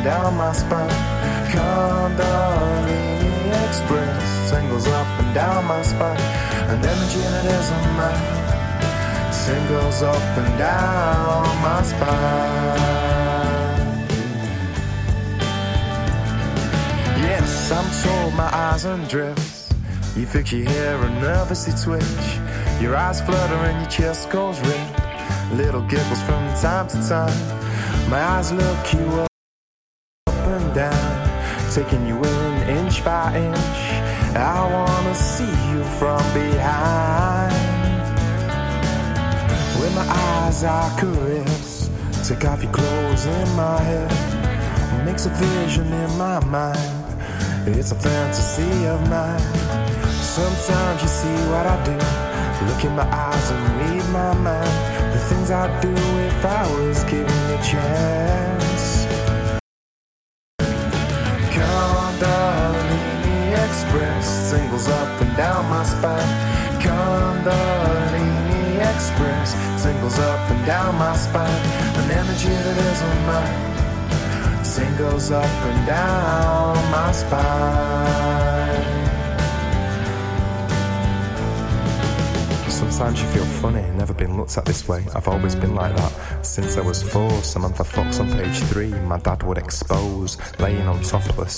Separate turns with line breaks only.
and down my spine. Kundalini Express tingles up and down my spine. An energy that isn't mine tingles up and down my spine. Yes, I'm told my eyes undress. You fix your hair and nervously twitch. Your eyes flutter and your chest goes red. Little giggles from time to time. My eyes look you up and down, taking you in inch by inch. I wanna see you from behind. With my eyes I caress, take off your clothes in my head. Makes a vision in my mind, it's a fantasy of mine. Sometimes you see what I do, look in my eyes and read my mind. The things I'd do if I was given a chance. Kundalini Express tingles up and down my spine. Kundalini Express tingles up and down my spine. An energy that isn't mine tingles up and down my spine. Sometimes you feel funny, never been looked at this way. I've always been like that since I was 4. Samantha Fox on page 3, my dad would expose, laying on topless